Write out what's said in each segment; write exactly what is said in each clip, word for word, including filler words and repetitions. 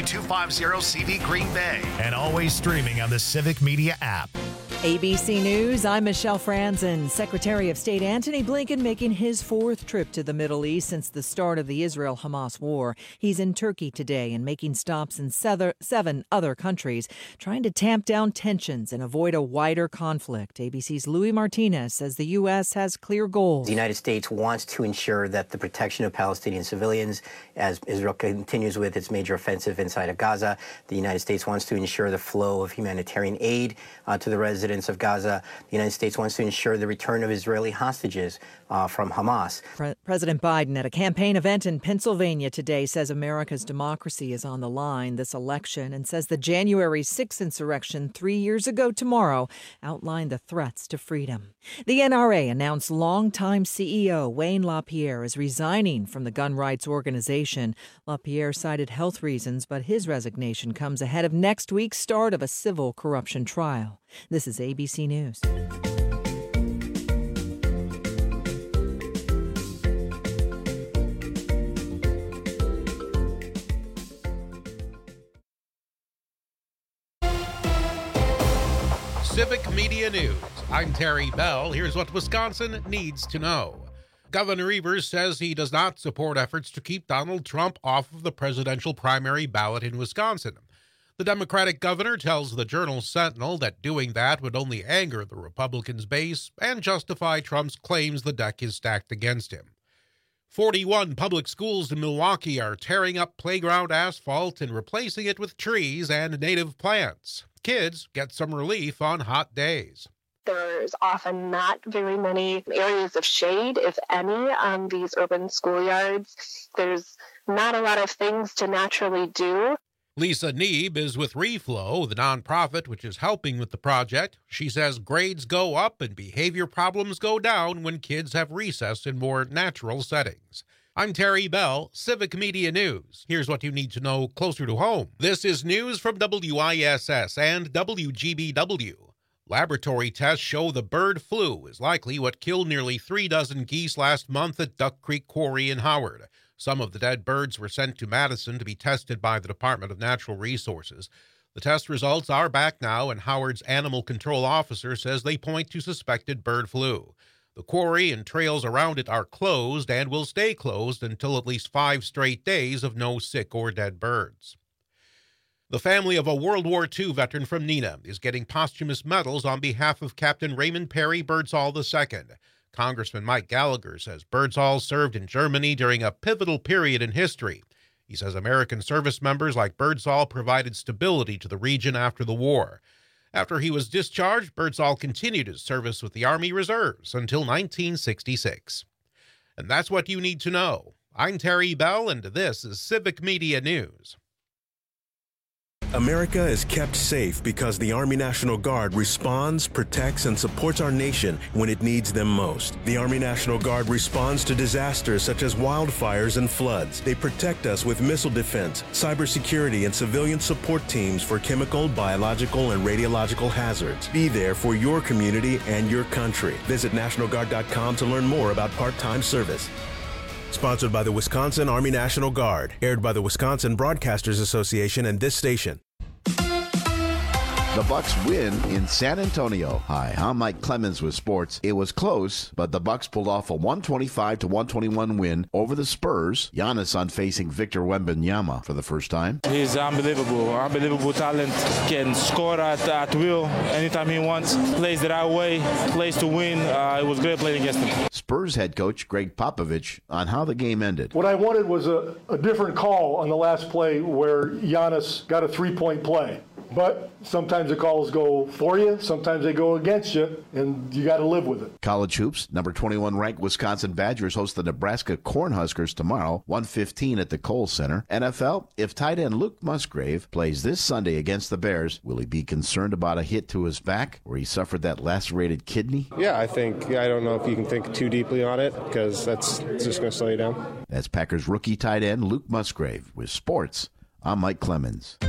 two five zero C V Green Bay. And always streaming on the Civic Media app. A B C News, I'm Michelle Franzen. Secretary of State Antony Blinken making his fourth trip to the Middle East since the start of the Israel-Hamas war. He's in Turkey today and making stops in seven other countries, trying to tamp down tensions and avoid a wider conflict. A B C's Louis Martinez says the U S has clear goals. The United States wants to ensure that the protection of Palestinian civilians as Israel continues with its major offensive inside of Gaza. The United States wants to ensure the flow of humanitarian aid uh, to the residents of Gaza. The United States wants to ensure the return of Israeli hostages uh, from Hamas. Pre- President Biden at a campaign event in Pennsylvania today says America's democracy is on the line this election and says the January sixth insurrection three years ago tomorrow outlined the threats to freedom. The N R A announced longtime C E O Wayne LaPierre is resigning from the gun rights organization. LaPierre cited health reasons, but his resignation comes ahead of next week's start of a civil corruption trial. This is A B C News. Civic Media News. I'm Terry Bell. Here's what Wisconsin needs to know. Governor Evers says he does not support efforts to keep Donald Trump off of the presidential primary ballot in Wisconsin. The Democratic governor tells the Journal-Sentinel that doing that would only anger the Republicans' base and justify Trump's claims the deck is stacked against him. forty-one public schools in Milwaukee are tearing up playground asphalt and replacing it with trees and native plants. Kids get some relief on hot days. There's often not very many areas of shade, if any, on these urban schoolyards. There's not a lot of things to naturally do. Lisa Neeb is with Reflow, the nonprofit which is helping with the project. She says grades go up and behavior problems go down when kids have recess in more natural settings. I'm Terry Bell, Civic Media News. Here's what you need to know closer to home. This is news from W I S S and W G B W. Laboratory tests show the bird flu is likely what killed nearly three dozen geese last month at Duck Creek Quarry in Howard. Some of the dead birds were sent to Madison to be tested by the Department of Natural Resources. The test results are back now, and Howard's animal control officer says they point to suspected bird flu. The quarry and trails around it are closed and will stay closed until at least five straight days of no sick or dead birds. The family of a World War Two veteran from Neenah is getting posthumous medals on behalf of Captain Raymond Perry Birdsall the Second. Congressman Mike Gallagher says Birdsall served in Germany during a pivotal period in history. He says American service members like Birdsall provided stability to the region after the war. After he was discharged, Birdsall continued his service with the Army Reserves until nineteen sixty-six. And that's what you need to know. I'm Terry Bell, and this is Civic Media News. America is kept safe because the Army National Guard responds, protects, and supports our nation when it needs them most. The Army National Guard responds to disasters such as wildfires and floods. They protect us with missile defense, cybersecurity, and civilian support teams for chemical, biological, and radiological hazards. Be there for your community and your country. Visit National Guard dot com to learn more about part-time service. Sponsored by the Wisconsin Army National Guard. Aired by the Wisconsin Broadcasters Association and this station. The Bucks win in San Antonio. Hi, I'm Mike Clemens with sports. It was close, but the Bucks pulled off a one twenty-five to one twenty-one win over the Spurs. Giannis on facing Victor Wembanyama for the first time. He's unbelievable, unbelievable talent. Can score at, at will anytime he wants. Plays the right way, plays to win. Uh, it was great playing against him. Spurs head coach Greg Popovich on how the game ended. What I wanted was a, a different call on the last play where Giannis got a three-point play. But sometimes the calls go for you, sometimes they go against you, and you got to live with it. College hoops, number twenty-one ranked Wisconsin Badgers host the Nebraska Cornhuskers tomorrow, one fifteen at the Kohl Center. N F L, if tight end Luke Musgrave plays this Sunday against the Bears, will he be concerned about a hit to his back where he suffered that lacerated kidney? Yeah, I think, I don't know if you can think too deeply on it because that's it's just going to slow you down. That's Packers rookie tight end Luke Musgrave. With sports, I'm Mike Clemens.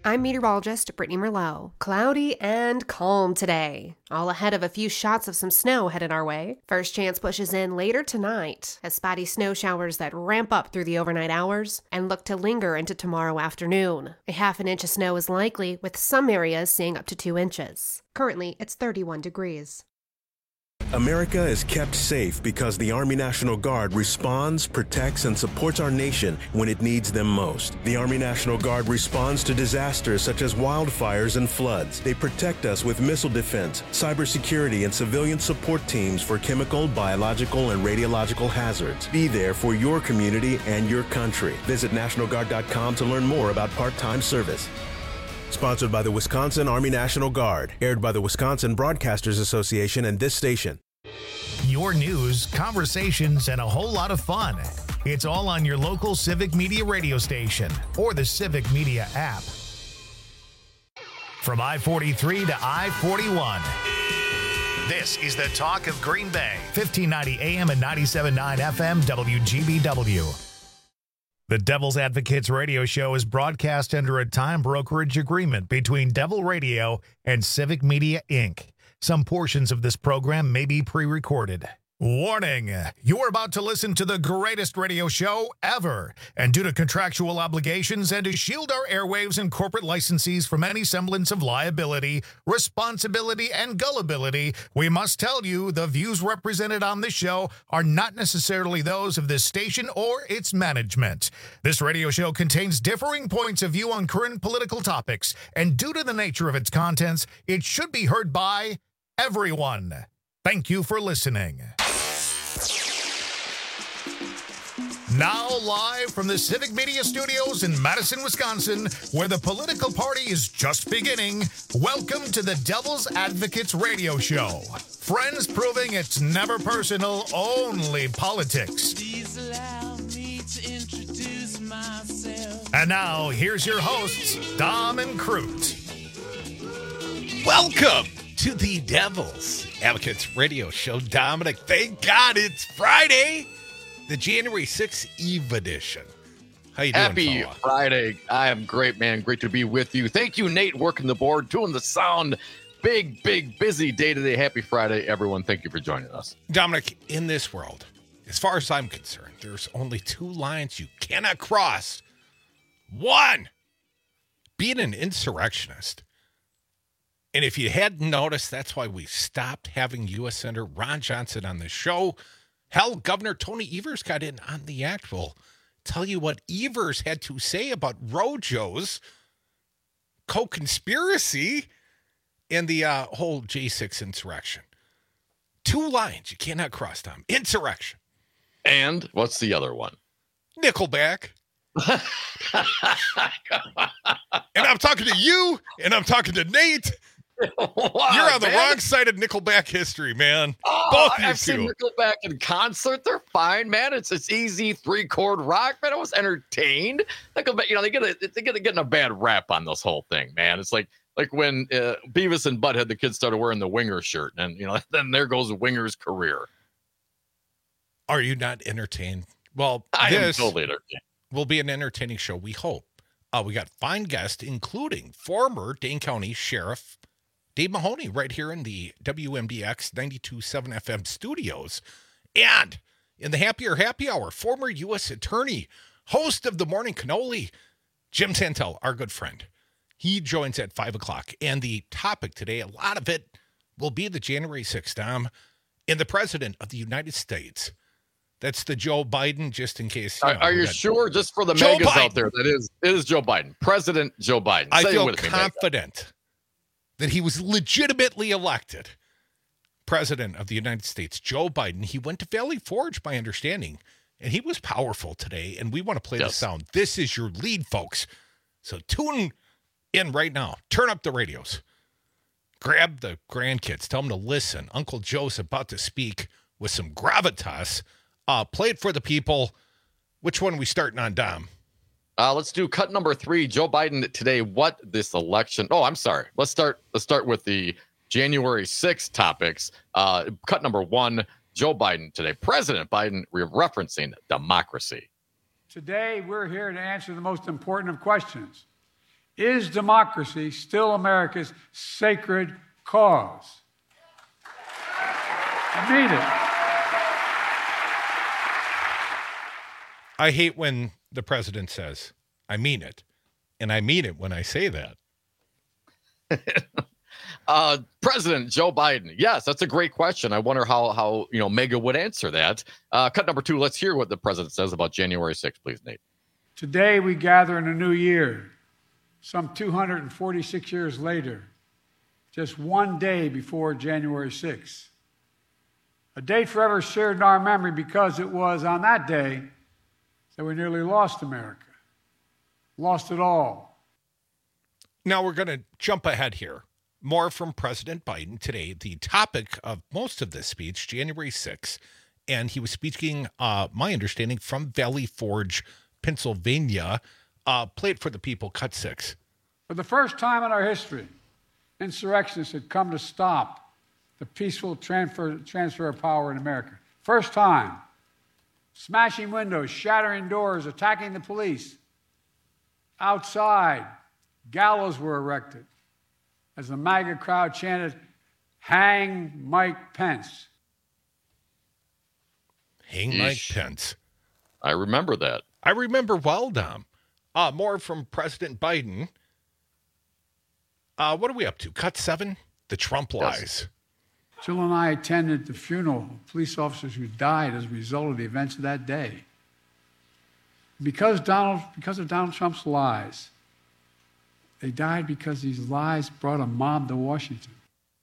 I'm meteorologist Brittany Merlot. Cloudy and calm today, all ahead of a few shots of some snow headed our way. First chance pushes in later tonight, as spotty snow showers that ramp up through the overnight hours and look to linger into tomorrow afternoon. A half an inch of snow is likely, with some areas seeing up to two inches. Currently, it's thirty-one degrees. America is kept safe because the Army National Guard responds, protects, and supports our nation when it needs them most. The Army National Guard responds to disasters such as wildfires and floods. They protect us with missile defense, cybersecurity, and civilian support teams for chemical, biological, and radiological hazards. Be there for your community and your country. Visit National Guard dot com to learn more about part-time service. Sponsored by the Wisconsin Army National Guard. Aired by the Wisconsin Broadcasters Association and this station. Your news, conversations, and a whole lot of fun. It's all on your local Civic Media radio station or the Civic Media app. From I forty-three to I forty-one. This is the talk of Green Bay. fifteen ninety A M and ninety-seven point nine F M W G B W. The Devil's Advocates radio show is broadcast under a time brokerage agreement between Devil Radio and Civic Media, Incorporated. Some portions of this program may be pre-recorded. Warning, you are about to listen to the greatest radio show ever. And due to contractual obligations and to shield our airwaves and corporate licensees from any semblance of liability, responsibility, and gullibility, we must tell you the views represented on this show are not necessarily those of this station or its management. This radio show contains differing points of view on current political topics, and due to the nature of its contents, it should be heard by everyone. Thank you for listening. Now live from the Civic Media Studios in Madison, Wisconsin, where the political party is just beginning, welcome to the Devil's Advocates radio show. Friends proving it's never personal, only politics. Please allow me to introduce myself. And now, here's your hosts, Dom and Crute. Welcome to the Devil's Advocates radio show. Dominic, thank God it's Friday. The January sixth Eve edition. How you doing, Happy fella? Friday. I am great, man. Great to be with you. Thank you, Nate, working the board, doing the sound. Big, big, busy day today. Happy Friday, everyone. Thank you for joining us. Dominic, in this world, as far as I'm concerned, there's only two lines you cannot cross. One, being an insurrectionist. And if you hadn't noticed, that's why we stopped having U S Senator Ron Johnson on the show. Hell, Governor Tony Evers got in on the act. We'll tell you what Evers had to say about Rojo's co-conspiracy and the uh, whole J six insurrection. Two lines you cannot cross, Tom. Insurrection. And what's the other one? Nickelback. And I'm talking to you, and I'm talking to Nate. Wow, you're on the man. wrong side of Nickelback history, man. Oh, Both you I've two. seen Nickelback in concert. They're fine, man. It's it's easy three chord rock, man. I was entertained. Nickelback, you know, they get a, they get a, getting a bad rap on this whole thing, man. It's like like when uh, Beavis and Butthead, the kids started wearing the Winger shirt, and you know, then there goes Winger's career. Are you not entertained? Well, I this am totally entertained. Will be an entertaining show, we hope. Uh, we got fine guests, including former Dane County Sheriff Dave Mahoney, right here in the W M D X ninety-two point seven F M studios. And in the Happier Happy Hour, former U S Attorney, host of the Morning Cannoli, Jim Santel, our good friend. He joins at five o'clock. And the topic today, a lot of it will be the January sixth, Dom, and the President of the United States. That's the Joe Biden, just in case. You are know, are you sure? Just for the Joe megas Biden. out there, that is, it is Joe Biden. President Joe Biden. I Say feel it with confident me, that he was legitimately elected President of the United States. Joe Biden, he went to Valley Forge, by understanding, and he was powerful today, and we want to play Yes. the sound. This is your lead, folks. So tune in right now. Turn up the radios. Grab the grandkids. Tell them to listen. Uncle Joe's about to speak with some gravitas. Uh, play it for the people. Which one are we starting on, Dom? Uh, let's do cut number three. Joe Biden today. What this election? Oh, I'm sorry. Let's start. Let's start with the January sixth topics. Uh, cut number one. Joe Biden today. President Biden re- referencing democracy. Today, we're here to answer the most important of questions. Is democracy still America's sacred cause? I mean it. I hate when the president says, I mean it. And I mean it when I say that. uh, President Joe Biden. Yes, that's a great question. I wonder how, how you know, Mega would answer that. Uh, cut number two, let's hear what the president says about January sixth, please, Nate. Today we gather in a new year, some two hundred forty-six years later, just one day before January sixth. A date forever shared in our memory because it was on that day that we nearly lost America. Lost it all. Now we're going to jump ahead here. More from President Biden today. The topic of most of this speech, January sixth, and he was speaking, uh, my understanding, from Valley Forge, Pennsylvania. Uh, play it for the people, cut six. For the first time in our history, insurrectionists had come to stop the peaceful transfer, transfer of power in America. First time. Smashing windows, shattering doors, attacking the police. Outside, gallows were erected as the MAGA crowd chanted, "Hang Mike Pence." Hang Mike Pence. I remember that. I remember well, Dom. Uh, more from President Biden. Uh, what are we up to? Cut seven? The Trump lies. Yes. Jill and I attended the funeral of police officers who died as a result of the events of that day. Because Donald, because of Donald Trump's lies, they died because these lies brought a mob to Washington.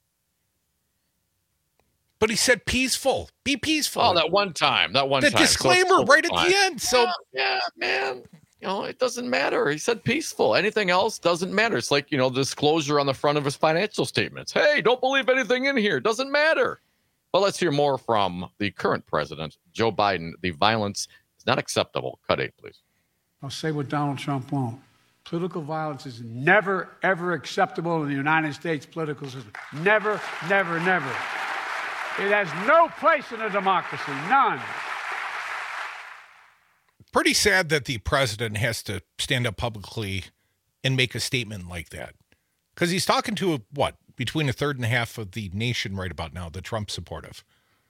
But he said peaceful. Be peaceful. Oh, that one time. That one the time. The disclaimer so right fine. at the end. So yeah, yeah, man. You know, it doesn't matter. He said peaceful. Anything else doesn't matter. It's like, you know, disclosure on the front of his financial statements. Hey, don't believe anything in here. Doesn't matter. But let's hear more from the current president, Joe Biden. The violence is not acceptable. Cut eight, please. I'll say what Donald Trump won't. Political violence is never, ever acceptable in the United States political system. Never, never, never. It has no place in a democracy. None. Pretty sad that the president has to stand up publicly and make a statement like that. Because he's talking to, what, between a third and a half of the nation right about now, the Trump supportive.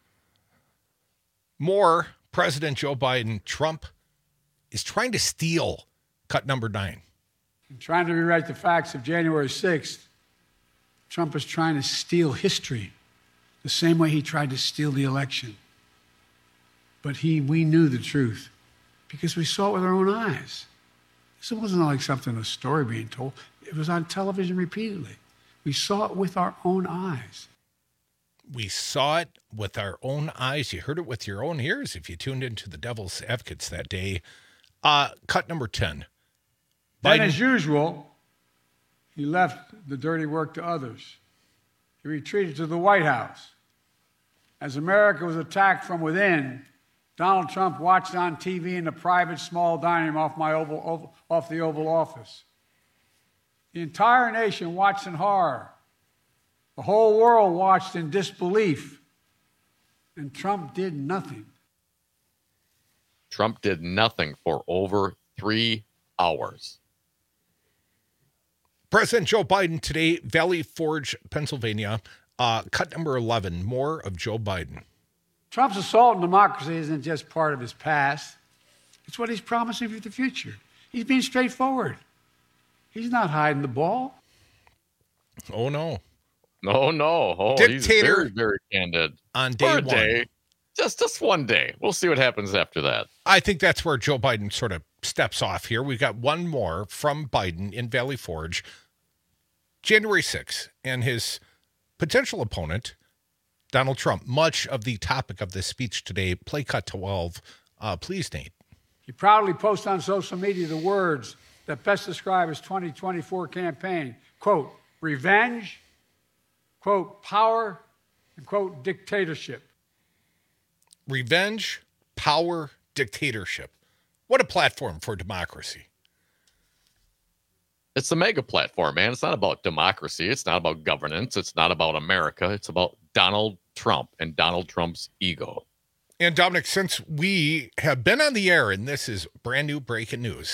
More, President Joe Biden, Trump is trying to steal cut number nine. In trying to rewrite the facts of January sixth, Trump is trying to steal history the same way he tried to steal the election. But he, we knew the truth because we saw it with our own eyes. This wasn't like something, a story being told. It was on television repeatedly. We saw it with our own eyes. We saw it with our own eyes. You heard it with your own ears if you tuned into the Devil's Advocates that day. Uh, cut number ten. Then, as usual, he left the dirty work to others. He retreated to the White House. As America was attacked from within, Donald Trump watched on T V in the private small dining room off, my Oval, Oval, off the Oval Office. The entire nation watched in horror. The whole world watched in disbelief. And Trump did nothing. Trump did nothing for over three hours. President Joe Biden today, Valley Forge, Pennsylvania. Uh, cut number eleven, more of Joe Biden. Trump's assault on democracy isn't just part of his past. It's what he's promising for the future. He's being straightforward. He's not hiding the ball. Oh, no. No, no. Oh, Dictator he's very, very candid. On day For a one. Day. Just, just one day. We'll see what happens after that. I think that's where Joe Biden sort of steps off here. We've got one more from Biden in Valley Forge. January sixth, and his potential opponent, Donald Trump. Much of the topic of this speech today. Play cut twelve. Uh, please, Nate. He proudly posts on social media the words that best describe his twenty twenty-four campaign. Quote, revenge, quote, power, and quote, dictatorship. Revenge, power, dictatorship. What a platform for democracy. It's a mega platform, man. It's not about democracy. It's not about governance. It's not about America. It's about Donald Trump and Donald Trump's ego. And Dominic, since we have been on the air, and this is brand new breaking news,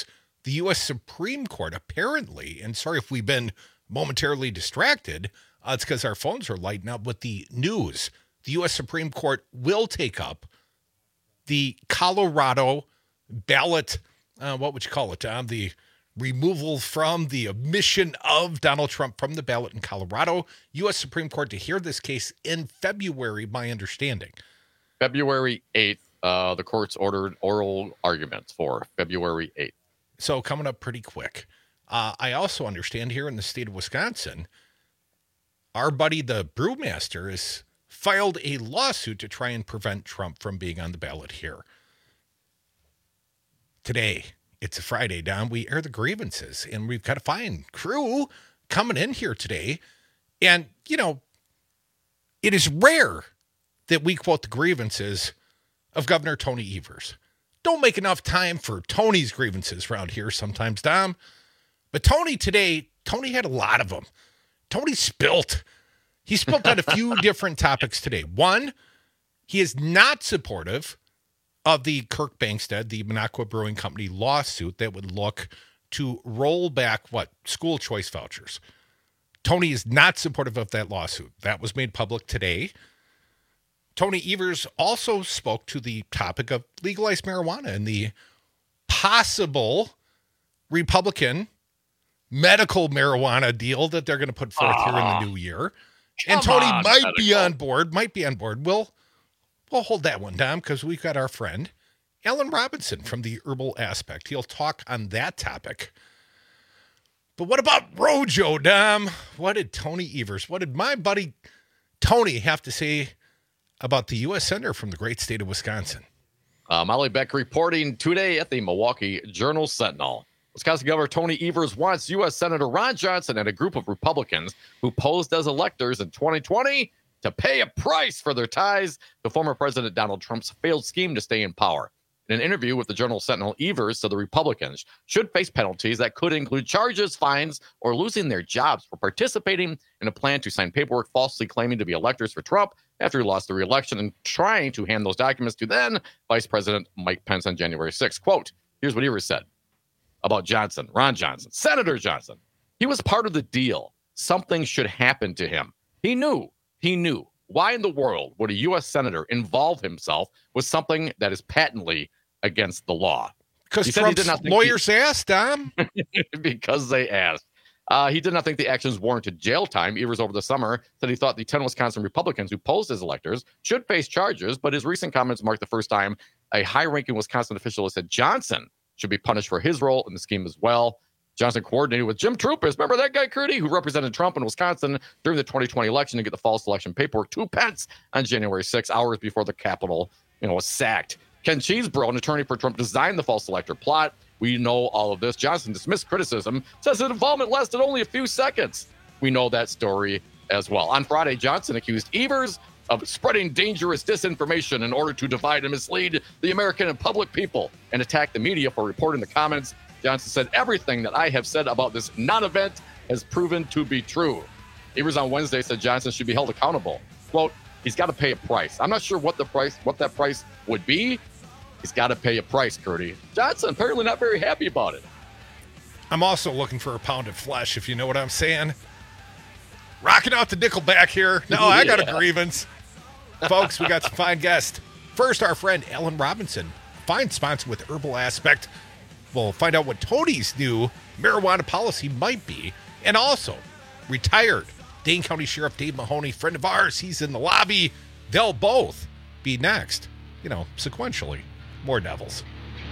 the U S Supreme Court apparently, and sorry if we've been momentarily distracted, uh, it's because our phones are lighting up with the news. The U S Supreme Court will take up the Colorado ballot, uh, what would you call it, Tom? The removal from the omission of Donald Trump from the ballot in Colorado. U S Supreme Court to hear this case in February, my understanding. February eighth, uh, the court's ordered oral arguments for February eighth. So coming up pretty quick. Uh, I also understand here in the state of Wisconsin, our buddy, the brewmaster, has filed a lawsuit to try and prevent Trump from being on the ballot here. Today, it's a Friday, Don. We air the grievances, and we've got a fine crew coming in here today. And, you know, it is rare that we quote the grievances of Governor Tony Evers. Don't make enough time for Tony's grievances around here sometimes, Dom. But Tony today, Tony had a lot of them. Tony spilt. He spilt on a few different topics today. One, he is not supportive of the Kirk Bangstad, the Minocqua Brewing Company lawsuit that would look to roll back, what, school choice vouchers. Tony is not supportive of that lawsuit. That was made public today. Tony Evers also spoke to the topic of legalized marijuana and the possible Republican medical marijuana deal that they're going to put forth uh, here in the new year. And Tony on, might medical. be on board, might be on board. We'll, we'll hold that one down because we've got our friend, Alan Robinson from the Herbal Aspect. He'll talk on that topic. But what about Rojo, Dom? What did Tony Evers, what did my buddy Tony have to say about the U S Senator from the great state of Wisconsin? Uh, Molly Beck reporting today at the Milwaukee Journal-Sentinel. Wisconsin Governor Tony Evers wants U S Senator Ron Johnson and a group of Republicans who posed as electors in twenty twenty to pay a price for their ties to former President Donald Trump's failed scheme to stay in power. In an interview with the Journal-Sentinel, Evers said the Republicans should face penalties that could include charges, fines, or losing their jobs for participating in a plan to sign paperwork falsely claiming to be electors for Trump after he lost the re-election and trying to hand those documents to then Vice President Mike Pence on January sixth. Quote, here's what Evers said about Johnson, Ron Johnson, Senator Johnson. He was part of the deal. Something should happen to him. He knew, he knew. Why in the world would a U S senator involve himself with something that is patently against the law? Because Trump's lawyers he, asked, Dom. Because they asked. Uh, he did not think the actions warranted jail time. Evers over the summer said he thought the ten Wisconsin Republicans who posed as electors should face charges, but his recent comments marked the first time a high-ranking Wisconsin official has said Johnson should be punished for his role in the scheme as well. Johnson coordinated with Jim Troopers, remember that guy, Curdy, who represented Trump in Wisconsin during the twenty twenty election to get the false election paperwork to Pence on January sixth, hours before the Capitol, you know, was sacked. Ken Cheesebro, an attorney for Trump, designed the false elector plot. We know all of this. Johnson dismissed criticism, says his involvement lasted only a few seconds. We know that story as well. On Friday, Johnson accused Evers of spreading dangerous disinformation in order to divide and mislead the American and public people and attack the media for reporting the comments. Johnson said, everything that I have said about this non-event has proven to be true. Evers on Wednesday said Johnson should be held accountable. Quote, he's got to pay a price. I'm not sure what the price, what that price would be. He's got to pay a price, Curdy. Johnson apparently not very happy about it. I'm also looking for a pound of flesh, if you know what I'm saying. Rocking out the Nickelback here. No, I got yeah. a grievance. Folks, we got some fine guests. First, our friend Alan Robinson, fine sponsor with Herbal Aspect. We'll find out what Tony's new marijuana policy might be. And also, retired Dane County Sheriff Dave Mahoney, friend of ours, he's in the lobby. They'll both be next, you know, sequentially. More Devils.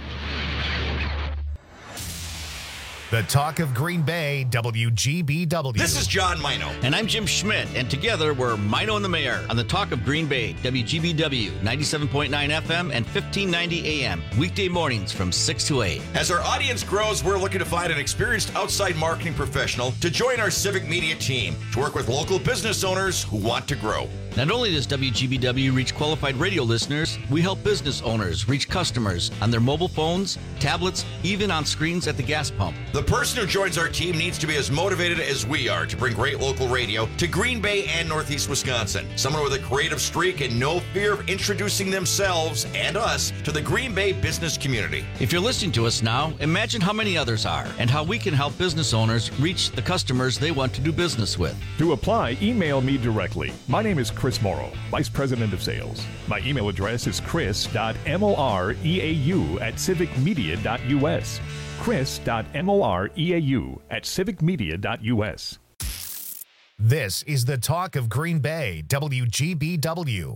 The Talk of Green Bay, W G B W. This is John Mino. And I'm Jim Schmidt. And together we're Mino and the Mayor on the Talk of Green Bay, W G B W, ninety-seven point nine F M and fifteen ninety A M. Weekday mornings from six to eight. As our audience grows, we're looking to find an experienced outside marketing professional to join our civic media team to work with local business owners who want to grow. Not only does W G B W reach qualified radio listeners, we help business owners reach customers on their mobile phones, tablets, even on screens at the gas pump. The person who joins our team needs to be as motivated as we are to bring great local radio to Green Bay and Northeast Wisconsin. Someone with a creative streak and no fear of introducing themselves and us to the Green Bay business community. If you're listening to us now, imagine how many others are and how we can help business owners reach the customers they want to do business with. To apply, email me directly. My name is Chris Morrow, Vice President of Sales. My email address is chris dot moreau at civic media dot u s. chris dot moreau at civic media dot u s. This is the talk of Green Bay, W G B W.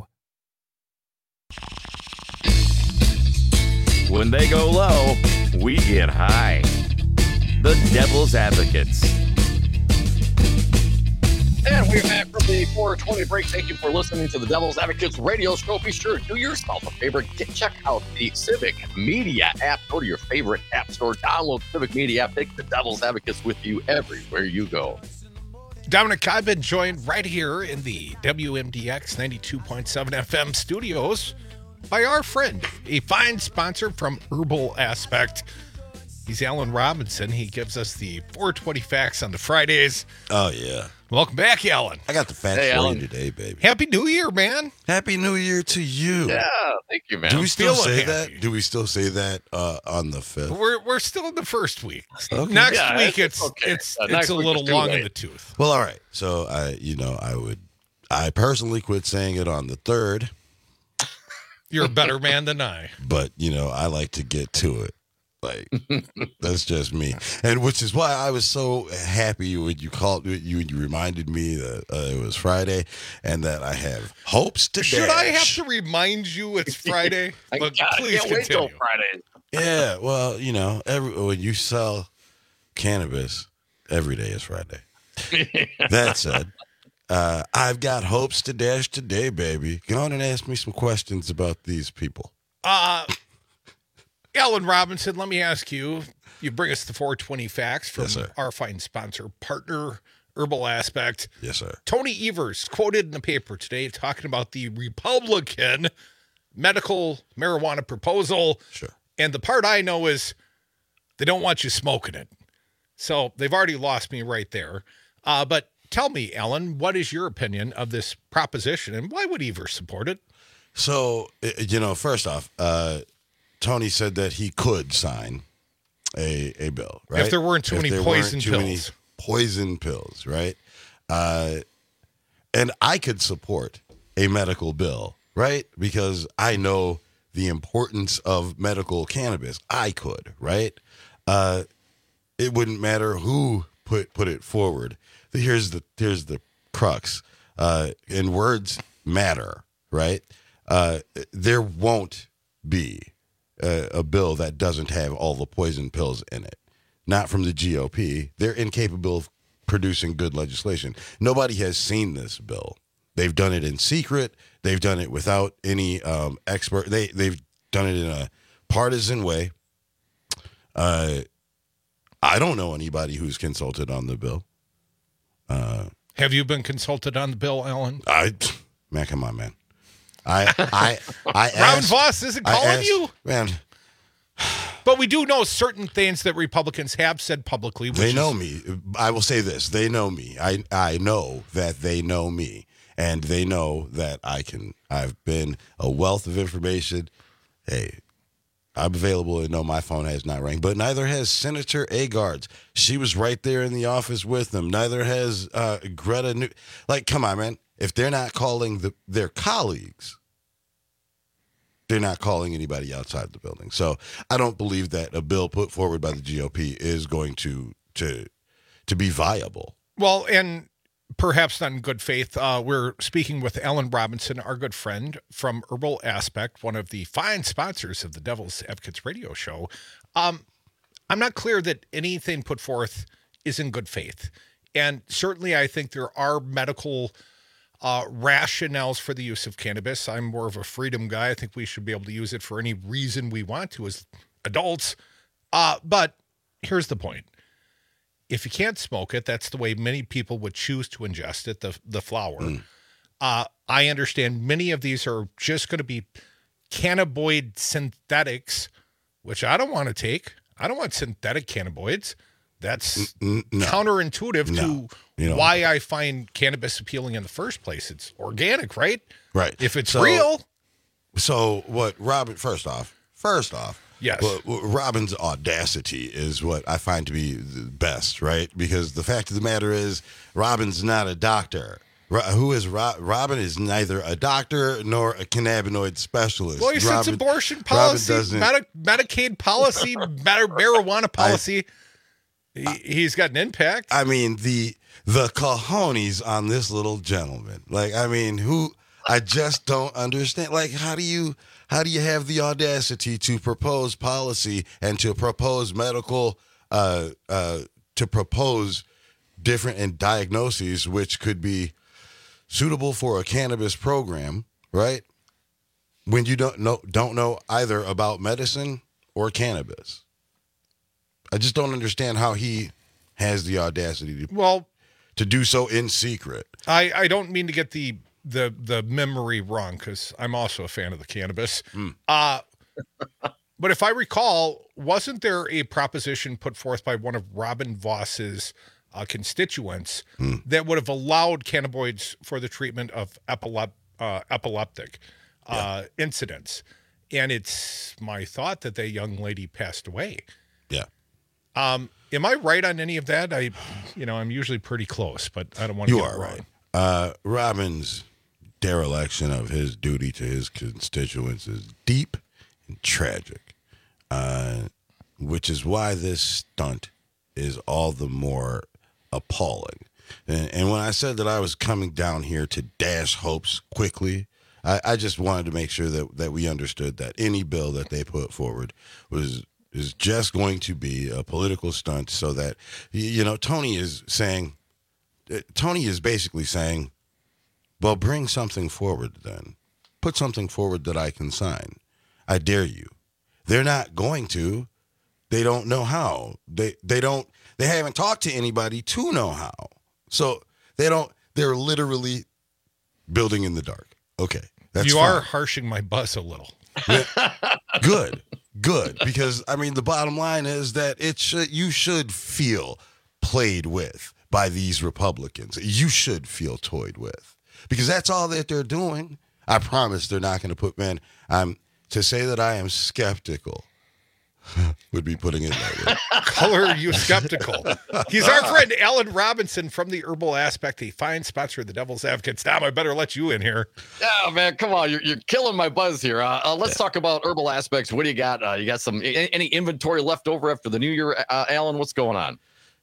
When they go low, we get high. The Devil's Advocates. And we're back from the four twenty break. Thank you for listening to the Devil's Advocates radio show. Be sure to do yourself a favor. Get, check out the Civic Media app. Go to your favorite app store. Download the Civic Media app. Take the Devil's Advocates with you everywhere you go. Dominic, I've been joined right here in the W M D X ninety-two point seven F M studios by our friend, a fine sponsor from Herbal Aspect. He's Alan Robinson. He gives us the four twenty facts on the Fridays. Oh, yeah. Welcome back, Alan. I got the facts Hey, for Alan. you today, baby. Happy New Year, man. Happy New Year to you. Yeah, thank you, man. Do we still Feeling say happy. that? Do we still say that uh, on the fifth? We're we're still in the first week. Okay. Next Yeah, week it's it's okay. it's Uh, it's next a week little is too long in late. the tooth. Well, all right. So I, you know, I would, I personally quit saying it on the third, You're a better man than I. but you know, I like to get to it. Like that's just me, and which is why I was so happy when you called you you reminded me that uh, it was Friday and that I have hopes to Should I have dash. to remind you it's Friday? I But can't- please can't wait till continue. Friday. Yeah, well, you know, every when you sell cannabis, every day is Friday. That said, uh, I've got hopes to dash today, baby. Go on and ask me some questions about these people. Uh, Alan Robinson, let me ask you. You bring us the four twenty facts from Yes, sir. our fine sponsor, partner, Herbal Aspect. Yes, sir. Tony Evers quoted in the paper today talking about the Republican medical marijuana proposal. Sure. And the part I know is they don't want you smoking it. So they've already lost me right there. Uh, but tell me, Alan, what is your opinion of this proposition and why would Evers support it? So, uh, you know, first off, uh, Tony said that he could sign a a bill, right? If there weren't too If many there poison weren't too many pills. poison pills, right? Uh, and I could support a medical bill, right? Because I know the importance of medical cannabis. I could, right? Uh, it wouldn't matter who put put it forward. Here's the here's the crux. Uh, and words matter, right? Uh, there won't be a, a bill that doesn't have all the poison pills in it. Not from the G O P. They're incapable of producing good legislation. Nobody has seen this bill. They've done it in secret. They've done it without any um, expert. They they've done it in a partisan way. Uh, I don't know anybody who's consulted on the bill. Uh, Have you been consulted on the bill, Alan? I, man, come on, man. I, I, I Ron asked, Voss isn't I calling asked- you? man. But we do know certain things that Republicans have said publicly. Which They is- know me. I will say this: they know me. I, I know that they know me, and they know that I can. I've been a wealth of information. Hey, I'm available. And no, my phone has not rang, but neither has Senator Agard's. She was right there in the office with them. Neither has uh, Greta. New- like, come on, man. If they're not calling the, their colleagues, they're not calling anybody outside the building. So I don't believe that a bill put forward by the G O P is going to to to be viable. Well, and perhaps not in good faith, uh, we're speaking with Alan Robinson, our good friend from Herbal Aspect, one of the fine sponsors of the Devil's Advocates radio show. Um, I'm not clear that anything put forth is in good faith. And certainly I think there are medical uh, rationales for the use of cannabis. I'm more of a freedom guy. I think we should be able to use it for any reason we want to as adults. Uh, but here's the point. If you can't smoke it, that's the way many people would choose to ingest it, the the flower. Mm. Uh, I understand many of these are just going to be cannabinoid synthetics, which I don't want to take. I don't want synthetic cannabinoids. That's no. counterintuitive No. to You know. why I find cannabis appealing in the first place. It's organic, right? Right. If it's So- real. So what Robin, first off, first off, Yes. what, what Robin's audacity is what I find to be the best, right? Because the fact of the matter is Robin's not a doctor. Ro- Who is Ro- Robin is neither a doctor nor a cannabinoid specialist. Well, he sets Robin- abortion Robin policy, doesn't- Medi- Medicaid policy, mar- marijuana policy. He, he's got an impact. I mean, the the cojones on this little gentleman. Like, I mean, who I just don't understand. Like, how do you how do you have the audacity to propose policy and to propose medical uh uh to propose different and diagnoses which could be suitable for a cannabis program, right? When you don't know don't know either about medicine or cannabis. I just don't understand how he has the audacity to Well, to do so in secret. I, I don't mean to get the the the memory wrong because I'm also a fan of the cannabis. Uh, but if I recall, wasn't there a proposition put forth by one of Robin Voss's uh, constituents that would have allowed cannabinoids for the treatment of epilep- uh, epileptic uh, incidents? And it's my thought that that young lady passed away. Yeah. Um, am I right on any of that? I, you know, I'm usually pretty close, but I don't want to You get are it wrong. right. Uh, Robin's dereliction of his duty to his constituents is deep and tragic, uh, which is why this stunt is all the more appalling. And, and when I said that I was coming down here to dash hopes quickly, I, I just wanted to make sure that, that we understood that any bill that they put forward was is just going to be a political stunt so that, you know, Tony is saying, Tony is basically saying, well, bring something forward then. Put something forward that I can sign. I dare you. They're not going to. They don't know how. They they don't they haven't talked to anybody to know how. So they don't they're literally building in the dark. Okay. That's you fine. are harshing my buzz a little. Good. Good. Because I mean the bottom line is that it should you should feel played with by these Republicans. You should feel toyed with. Because that's all that they're doing. I promise they're not going to put, man, I'm, to say that I am skeptical would be putting it that way. Color you skeptical. He's our friend Alan Robinson from the Herbal Aspect, a fine sponsor of the Devil's Advocates. Tom, I better let you in here. Yeah, man, come on, you're, you're killing my buzz here. Uh, uh, let's yeah. talk about Herbal Aspects. What do you got? Uh, you got some any, any inventory left over after the new year, uh, Alan? What's going on?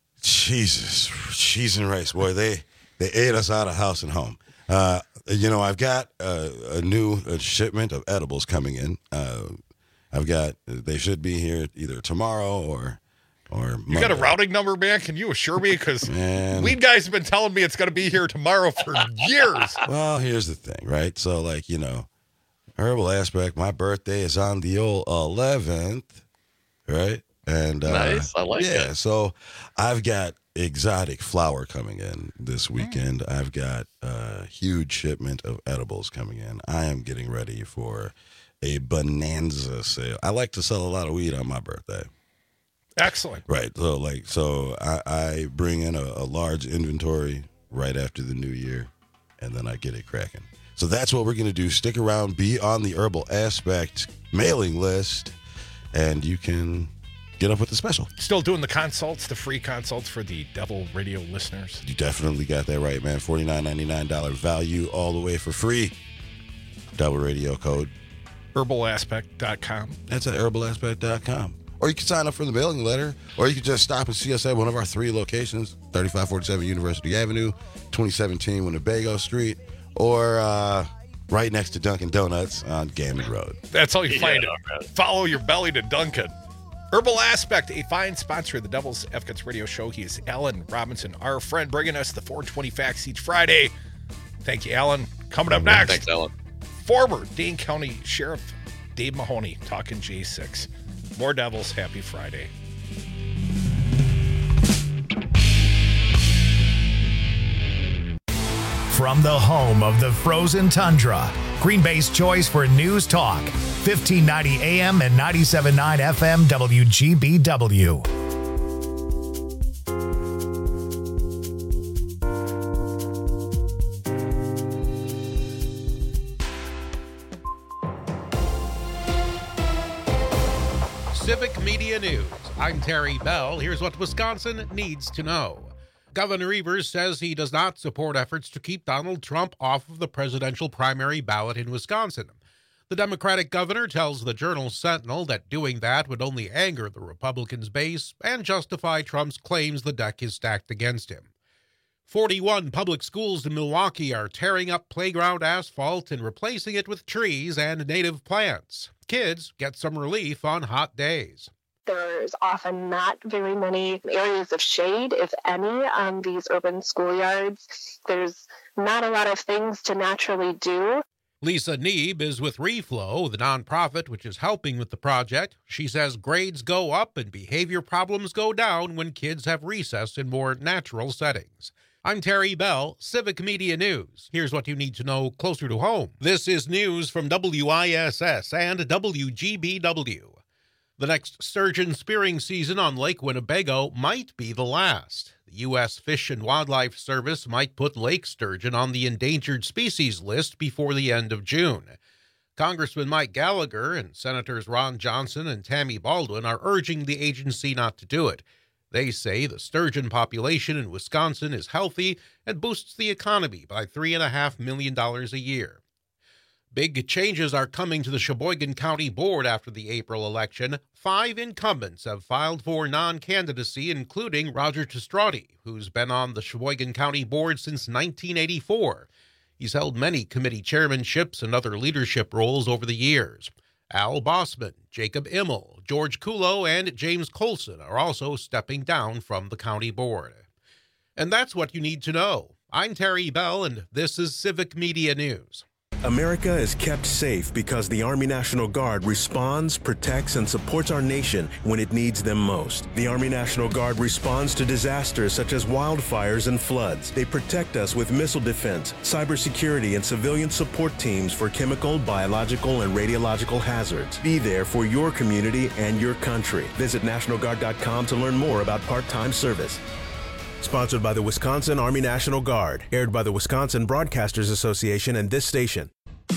Jesus, cheese and rice, boy. They they ate us out of house and home. Uh, you know, I've got uh, a new a shipment of edibles coming in. Uh, I've got, they should be here either tomorrow or, or Monday. You got a routing number, man? Can you assure me? Because weed guys have been telling me it's going to be here tomorrow for years. Well, here's the thing, right? So, like, you know, Herbal Aspect, my birthday is on the old eleventh, right? And uh, nice, I like yeah, it. Yeah, so I've got exotic flower coming in this weekend. Mm. I've got a huge shipment of edibles coming in. I am getting ready for a bonanza sale. I like to sell a lot of weed on my birthday. Excellent. Right. So, like, so I, I bring in a, a large inventory right after the new year, and then I get it cracking. So that's what we're going to do. Stick around, be on the Herbal Aspect mailing list, and you can get up with the special. Still doing the consults, the free consults for the Devil Radio listeners. You definitely got that right, man. forty-nine ninety-nine value all the way for free. Devil Radio code. herbal aspect dot com. That's at herbal aspect dot com. Or you can sign up for the mailing letter, or you can just stop and see us at one of our three locations, thirty-five forty-seven University Avenue, twenty seventeen Winnebago Street, or uh, right next to Dunkin' Donuts on Gammon Road. That's all you Yeah, find man. it. Follow your belly to Dunkin'. Herbal Aspect, a fine sponsor of the Devil's Advocates radio show. He is Alan Robinson, our friend, bringing us the four twenty facts each Friday. Thank you, Alan. Coming up next. Thanks, Alan. Former Dane County Sheriff Dave Mahoney talking J six. More Devils. Happy Friday. From the home of the frozen tundra, Green Bay's choice for news talk, fifteen ninety A M and ninety-seven point nine F M W G B W. Civic Media News. I'm Terry Bell. Here's what Wisconsin needs to know. Governor Evers says he does not support efforts to keep Donald Trump off of the presidential primary ballot in Wisconsin. The Democratic governor tells the Journal Sentinel that doing that would only anger the Republicans' base and justify Trump's claims the deck is stacked against him. forty-one public schools in Milwaukee are tearing up playground asphalt and replacing it with trees and native plants. Kids get some relief on hot days. There's often not very many areas of shade, if any, on these urban schoolyards. There's not a lot of things to naturally do. Lisa Neeb is with Reflow, the nonprofit which is helping with the project. She says grades go up and behavior problems go down when kids have recess in more natural settings. I'm Terry Bell, Civic Media News. Here's what you need to know closer to home. This is news from W I S S and W G B W. The next sturgeon spearing season on Lake Winnebago might be the last. The U S Fish and Wildlife Service might put lake sturgeon on the endangered species list before the end of June. Congressman Mike Gallagher and Senators Ron Johnson and Tammy Baldwin are urging the agency not to do it. They say the sturgeon population in Wisconsin is healthy and boosts the economy by three point five million dollars a year. Big changes are coming to the Sheboygan County Board after the April election. Five incumbents have filed for non-candidacy, including Roger Testradi, who's been on the Sheboygan County Board since nineteen eighty-four. He's held many committee chairmanships and other leadership roles over the years. Al Bossman, Jacob Immel, George Kulo, and James Colson are also stepping down from the county board. And that's what you need to know. I'm Terry Bell, and this is Civic Media News. America is kept safe because the Army National Guard responds, protects, and supports our nation when it needs them most. The Army National Guard responds to disasters such as wildfires and floods. They protect us with missile defense, cybersecurity, and civilian support teams for chemical, biological, and radiological hazards. Be there for your community and your country. Visit National Guard dot com to learn more about part-time service. Sponsored by the Wisconsin Army National Guard. Aired by the Wisconsin Broadcasters Association and this station.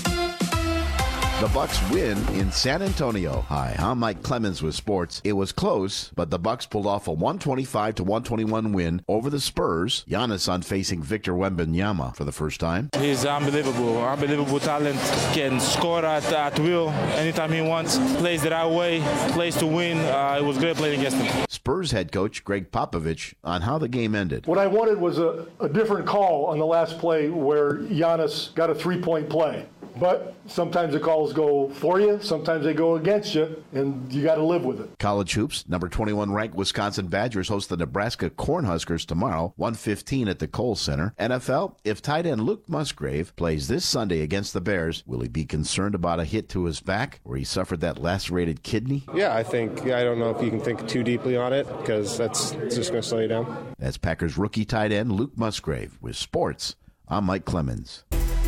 The Bucks win in San Antonio. Hi, I'm Mike Clemens with sports. It was close, but the Bucks pulled off a one twenty-five to one twenty-one win over the Spurs. Giannis on facing Victor Wembanyama for the first time. He's unbelievable, unbelievable talent. Can score at, at will anytime he wants. Plays the right way, plays to win. Uh, it was great playing against him. Spurs head coach Greg Popovich on how the game ended. What I wanted was a, a different call on the last play where Giannis got a three-point play. But sometimes the calls go for you, sometimes they go against you, and you got to live with it. College hoops, number twenty-one ranked Wisconsin Badgers host the Nebraska Cornhuskers tomorrow, one fifteen at the Kohl Center. N F L, if tight end Luke Musgrave plays this Sunday against the Bears, will he be concerned about a hit to his back where he suffered that lacerated kidney? Yeah, I think, I don't know if you can think too deeply on it because that's it's just going to slow you down. That's Packers rookie tight end Luke Musgrave with sports. I'm Mike Clemens.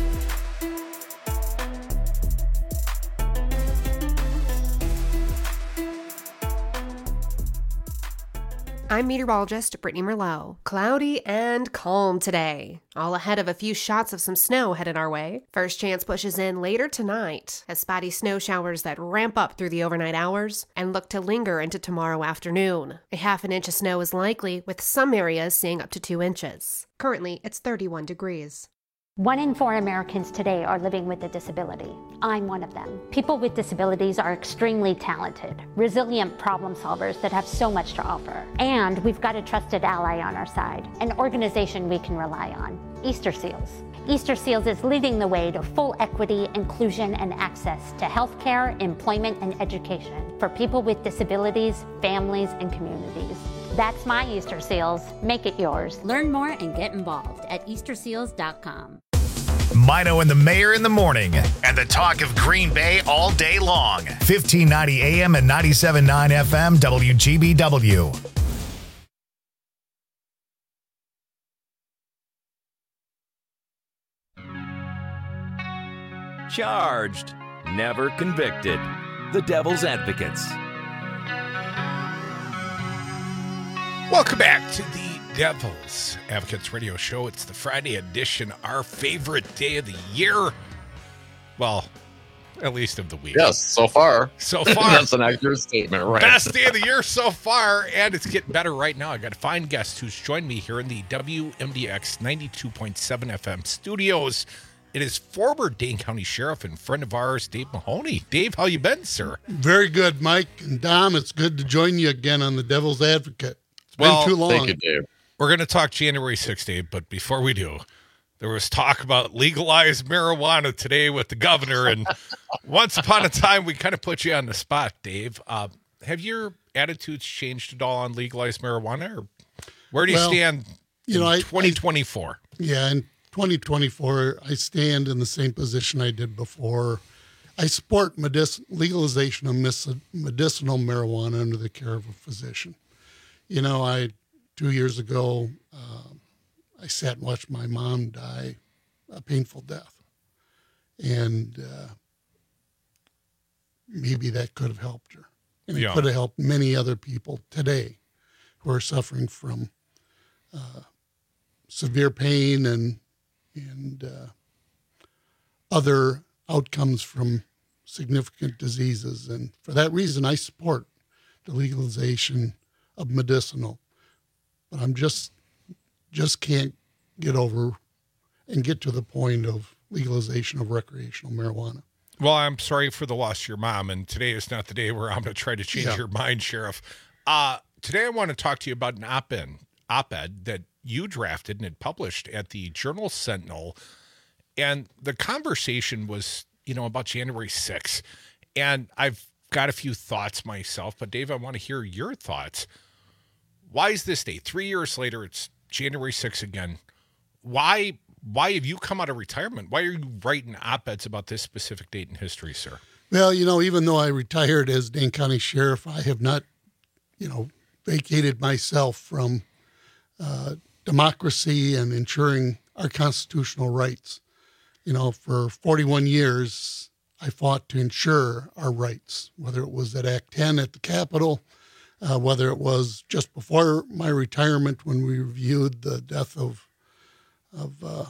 I'm meteorologist Brittany Merlot. Cloudy and calm today. All ahead of a few shots of some snow headed our way. First chance pushes in later tonight as spotty snow showers that ramp up through the overnight hours and look to linger into tomorrow afternoon. A half an inch of snow is likely, with some areas seeing up to two inches. Currently, it's thirty-one degrees. One in four Americans today are living with a disability. I'm one of them. People with disabilities are extremely talented, resilient problem solvers that have so much to offer. And we've got a trusted ally on our side, an organization we can rely on, Easter Seals. Easter Seals is leading the way to full equity, inclusion, and access to healthcare, employment, and education for people with disabilities, families, and communities. That's my Easter Seals. Make it yours. Learn more and get involved at easter seals dot com. Mino and the Mayor in the morning, and the talk of Green Bay all day long. fifteen ninety A M and ninety-seven point nine F M W G B W. charged, never convicted. The Devil's Advocates. Welcome back to the Devil's Advocates radio show. It's the Friday edition, our favorite day of the year. Well, at least of the week. Yes, so far. So far. That's an accurate statement, right? Best day of the year so far, and it's getting better right now. I got a fine guest who's joined me here in the W M D X ninety-two point seven F M studios. It is former Dane County Sheriff and friend of ours, Dave Mahoney. Dave, how you been, sir? Very good, Mike. And Dom, it's good to join you again on the Devil's Advocate. It's well, been too long. Thank you, Dave. We're going to talk January sixth, Dave, but before we do, there was talk about legalized marijuana today with the governor, and once upon a time, we kind of put you on the spot, Dave. Uh, have your attitudes changed at all on legalized marijuana, or where do you well, stand you know, in I, twenty twenty-four? I, yeah, in twenty twenty-four, I stand in the same position I did before. I support medic- legalization of mis- medicinal marijuana under the care of a physician. You know, I two years ago, uh, I sat and watched my mom die a painful death. And uh, maybe that could have helped her. And it yeah. could have helped many other people today who are suffering from uh, severe pain and, and uh, other outcomes from significant diseases. And for that reason, I support the legalization of medicinal. But I'm just just can't get over and get to the point of legalization of recreational marijuana. Well, I'm sorry for the loss of your mom, and today is not the day where I'm going to try to change Yeah. your mind, Sheriff. Uh, today I want to talk to you about an op-ed, op-ed that you drafted and had published at the Journal-Sentinel, and the conversation was, you know, about January sixth, and I've got a few thoughts myself, but Dave, I want to hear your thoughts. Why is this day? Three years later, it's January sixth again. Why why have you come out of retirement? Why are you writing op-eds about this specific date in history, sir? Well, you know, even though I retired as Dane County Sheriff, I have not, you know, vacated myself from uh, democracy and ensuring our constitutional rights. You know, for forty-one years, I fought to ensure our rights, whether it was at Act ten at the Capitol, Uh, whether it was just before my retirement when we reviewed the death of of uh,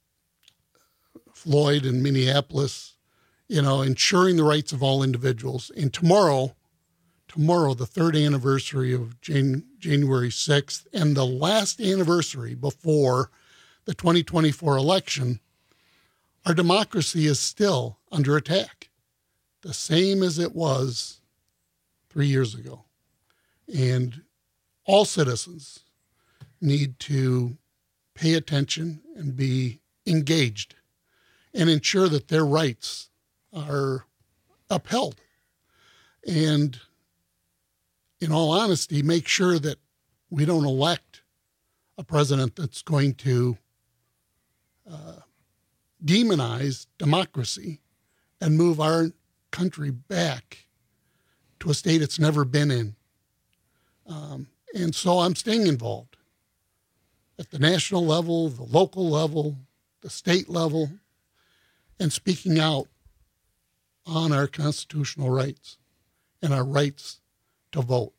Floyd in Minneapolis, you know, ensuring the rights of all individuals. And tomorrow, tomorrow, the third anniversary of Jan- January sixth and the last anniversary before the twenty twenty-four election, our democracy is still under attack, the same as it was three years ago. And all citizens need to pay attention and be engaged and ensure that their rights are upheld. And in all honesty, make sure that we don't elect a president that's going to uh, demonize democracy and move our country back to a state it's never been in. Um, and so I'm staying involved at the national level, the local level, the state level, and speaking out on our constitutional rights and our rights to vote.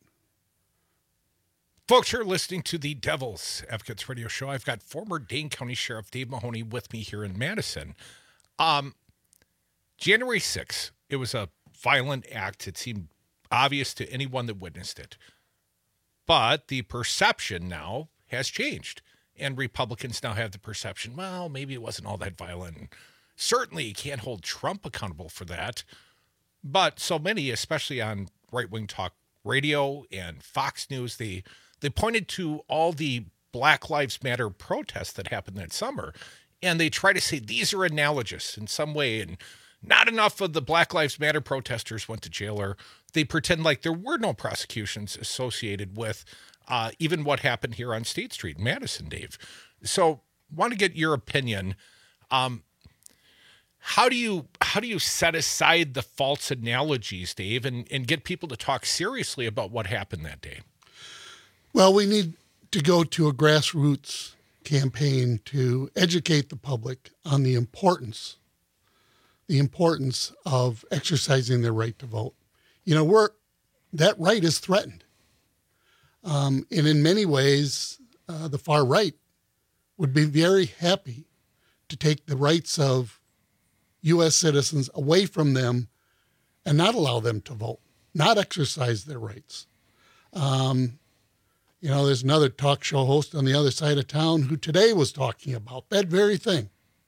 Folks, you're listening to the Devil's Advocates radio show. I've got former Dane County Sheriff Dave Mahoney with me here in Madison. Um, January sixth, it was a violent act. It seemed obvious to anyone that witnessed it. But the perception now has changed, and Republicans now have the perception, well, maybe it wasn't all that violent. And certainly you can't hold Trump accountable for that. But so many, especially on right-wing talk radio and Fox News, they they pointed to all the Black Lives Matter protests that happened that summer, and they try to say these are analogous in some way, and not enough of the Black Lives Matter protesters went to jail, or they pretend like there were no prosecutions associated with uh, even what happened here on State Street in Madison, Dave. So want to get your opinion. Um, how do you how do you set aside the false analogies, Dave, and, and get people to talk seriously about what happened that day? Well, we need to go to a grassroots campaign to educate the public on the importance the importance of exercising their right to vote. You know, we're, that right is threatened. Um, and in many ways, uh, the far right would be very happy to take the rights of U S citizens away from them and not allow them to vote, not exercise their rights. Um, you know, there's another talk show host on the other side of town who today was talking about that very thing.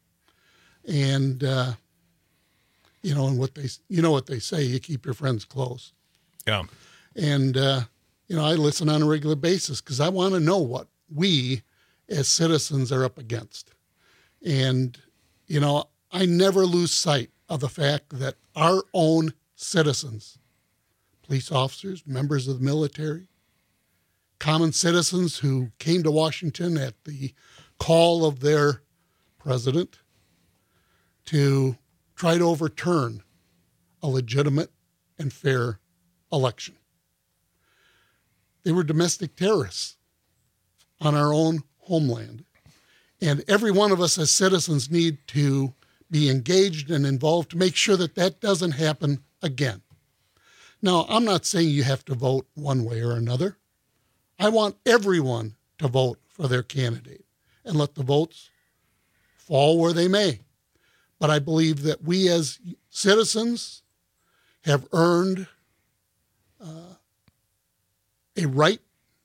And, uh, you know, and what they, you know what they say, you keep your friends close. Yeah. And, uh, you know, I listen on a regular basis because I want to know what we as citizens are up against. And, you know, I never lose sight of the fact that our own citizens, police officers, members of the military, common citizens who came to Washington at the call of their president to try to overturn a legitimate and fair election. They were domestic terrorists on our own homeland. And every one of us as citizens need to be engaged and involved to make sure that that doesn't happen again. Now, I'm not saying you have to vote one way or another. I want everyone to vote for their candidate and let the votes fall where they may. But I believe that we as citizens have earned uh, a right,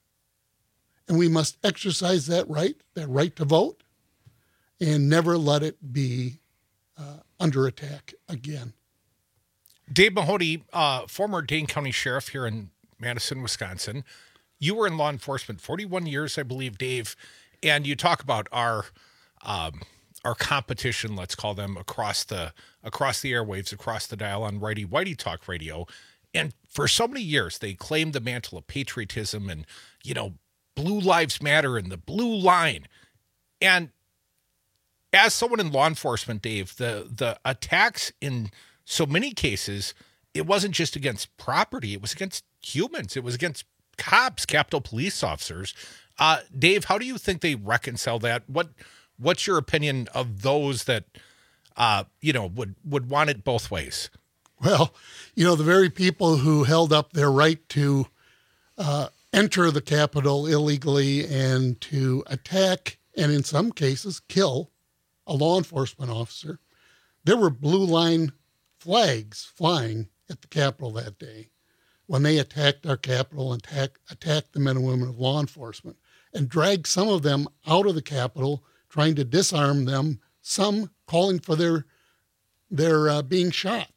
and we must exercise that right, that right to vote, and never let it be uh, under attack again. Dave Mahoney, uh, former Dane County Sheriff here in Madison, Wisconsin. You were in law enforcement forty-one years, I believe, Dave, and you talk about our um, our competition, let's call them, across the across the airwaves, across the dial on Righty Whitey Talk Radio. And for so many years, they claimed the mantle of patriotism and, you know, Blue Lives Matter and the blue line. And as someone in law enforcement, Dave, the the attacks in so many cases, it wasn't just against property, it was against humans, it was against cops, Capitol police officers. Uh, Dave, how do you think they reconcile that? What what's your opinion of those that uh, you know would would want it both ways? Well, you know, the very people who held up their right to uh, enter the Capitol illegally and to attack and in some cases kill a law enforcement officer, there were blue line flags flying at the Capitol that day when they attacked our Capitol and attack, attacked the men and women of law enforcement and dragged some of them out of the Capitol, trying to disarm them, some calling for their, their uh, being shot.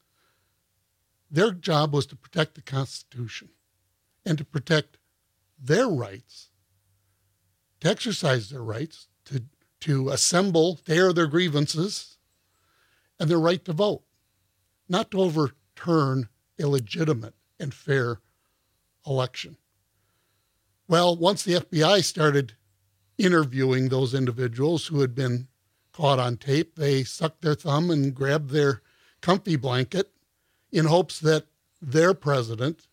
Their job was to protect the Constitution and to protect their rights, to exercise their rights, to, to assemble, to air their grievances, and their right to vote, not to overturn a legitimate and fair election. Well, once the F B I started interviewing those individuals who had been caught on tape, they sucked their thumb and grabbed their comfy blanket in hopes that their president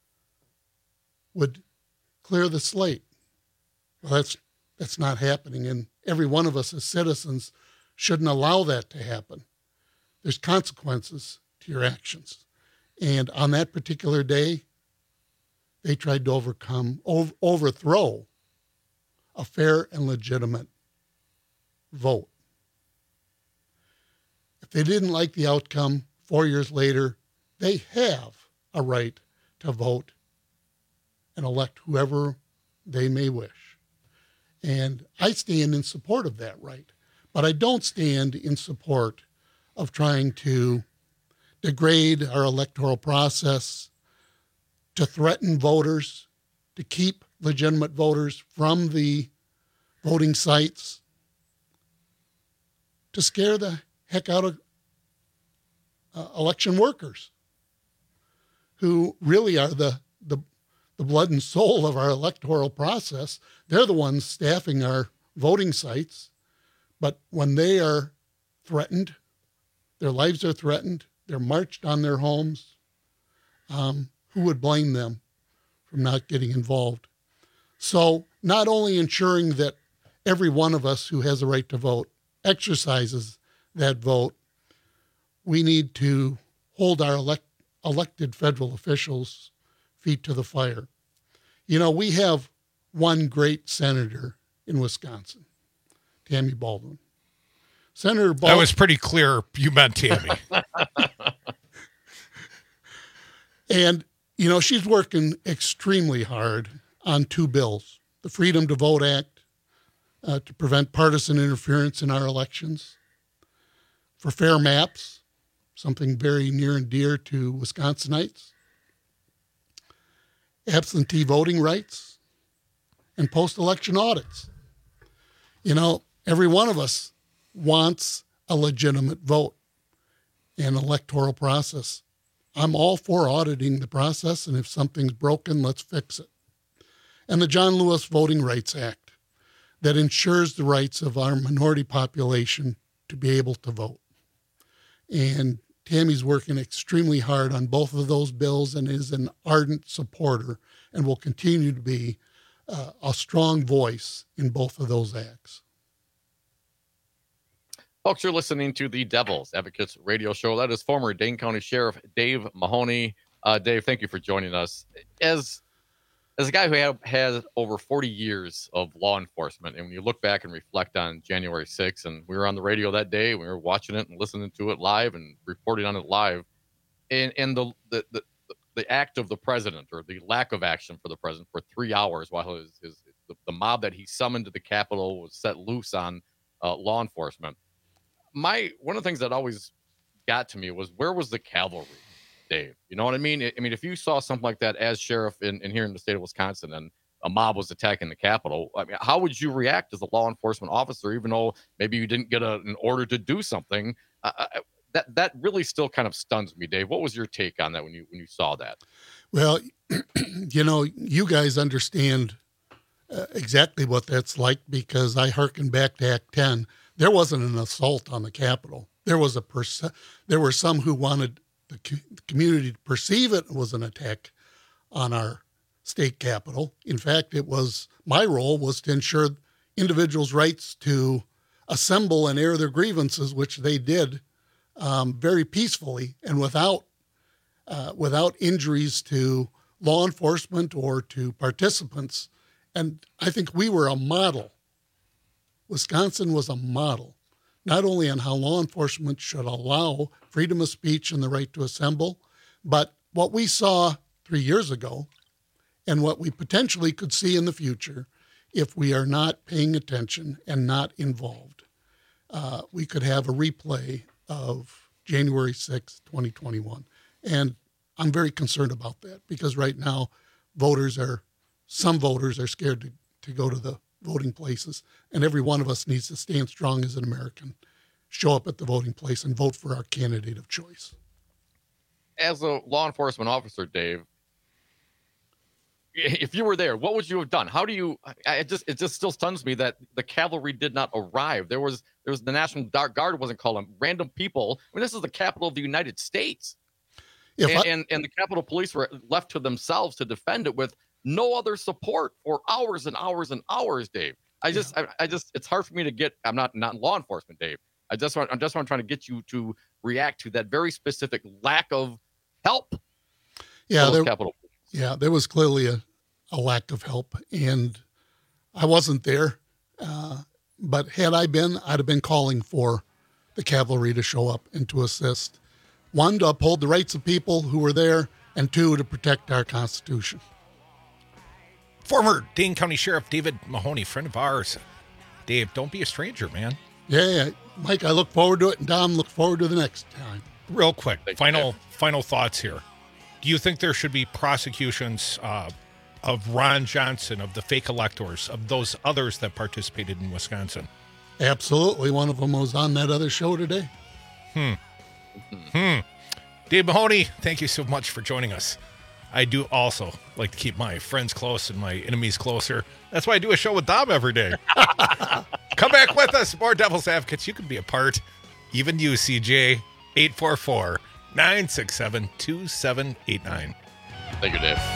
would clear the slate. Well, that's that's not happening, and every one of us as citizens shouldn't allow that to happen. There's consequences to your actions. And on that particular day, they tried to overcome, over, overthrow a fair and legitimate vote. If they didn't like the outcome four years later, they have a right to vote and elect whoever they may wish. And I stand in support of that right, but I don't stand in support of trying to degrade our electoral process, to threaten voters, to keep legitimate voters from the voting sites, to scare the heck out of uh, election workers who really are the, the, the blood and soul of our electoral process. They're the ones staffing our voting sites. But when they are threatened, their lives are threatened, they're marched on their homes, um, who would blame them from not getting involved? So not only ensuring that every one of us who has a right to vote exercises that vote, we need to hold our elect, elected federal officials' feet to the fire. You know, we have one great senator in Wisconsin, Tammy Baldwin. Senator Baldwin. That was pretty clear you meant Tammy. And, you know, she's working extremely hard on two bills, the Freedom to Vote Act uh, to prevent partisan interference in our elections, for fair maps, something very near and dear to Wisconsinites, absentee voting rights, and post-election audits. You know, every one of us wants a legitimate vote and electoral process. I'm all for auditing the process, and if something's broken, let's fix it. And the John Lewis Voting Rights Act that ensures the rights of our minority population to be able to vote. And Tammy's working extremely hard on both of those bills and is an ardent supporter and will continue to be uh, a strong voice in both of those acts. Folks, you're listening to the Devil's Advocates radio show. That is former Dane County Sheriff Dave Mahoney. Uh, Dave, thank you for joining us. As as a guy who had, had over forty years of law enforcement, and when you look back and reflect on January sixth, and we were on the radio that day, we were watching it and listening to it live and reporting on it live, and, and the, the, the, the act of the president, or the lack of action for the president for three hours while his, his the, the mob that he summoned to the Capitol was set loose on uh, law enforcement. My one of the things that always got to me was, where was the cavalry, Dave? You know what I mean? I mean, if you saw something like that as sheriff in, in here in the state of Wisconsin and a mob was attacking the Capitol, I mean, how would you react as a law enforcement officer, even though maybe you didn't get a, an order to do something? Uh, that that really still kind of stuns me, Dave. What was your take on that when you when you saw that? Well, you know, you guys understand uh, exactly what that's like, because I hearken back to Act ten. There wasn't an assault on the Capitol. There was a perce- There were some who wanted the, co- the community to perceive it was an attack on our state capitol. In fact, it was my role was to ensure individuals' rights to assemble and air their grievances, which they did um, very peacefully and without uh, without injuries to law enforcement or to participants. And I think we were a model. Wisconsin was a model, not only on how law enforcement should allow freedom of speech and the right to assemble, but what we saw three years ago and what we potentially could see in the future if we are not paying attention and not involved. Uh, we could have a replay of January sixth, twenty twenty-one. And I'm very concerned about that, because right now voters are, some voters are scared to, to go to the voting places, and every one of us needs to stand strong as an American, show up at the voting place and vote for our candidate of choice. As a law enforcement officer, Dave, if you were there, what would you have done? How do you, I, it just, it just still stuns me that the cavalry did not arrive. There was, there was the National Guard wasn't calling, random people. I mean, this is the capital of the United States. And, I, and, and the Capitol Police were left to themselves to defend it with no other support for hours and hours and hours, Dave. I just, yeah. I, I just, it's hard for me to get, I'm not, not in law enforcement, Dave. I just want, I'm just want trying to get you to react to that very specific lack of help. Yeah. There, Capitol Police. Yeah. There was clearly a, a lack of help, and I wasn't there. Uh, but had I been, I'd have been calling for the cavalry to show up and to assist. One, to uphold the rights of people who were there, and two, to protect our Constitution. Former Dane County Sheriff David Mahoney, friend of ours. Dave, don't be a stranger, man. Yeah, yeah. Mike, I look forward to it, and Dom, look forward to the next time. Real quick, Thank final you. final thoughts here. Do you think there should be prosecutions uh, of Ron Johnson, of the fake electors, of those others that participated in Wisconsin? Absolutely. One of them was on that other show today. Hmm. Hmm. Dave Mahoney, thank you so much for joining us. I do also like to keep my friends close and my enemies closer. That's why I do a show with Dom every day. Come back with us. More Devil's Advocates. You can be a part. Even you, C J. eight four four, nine six seven, two seven eight nine. Thank you, Dave.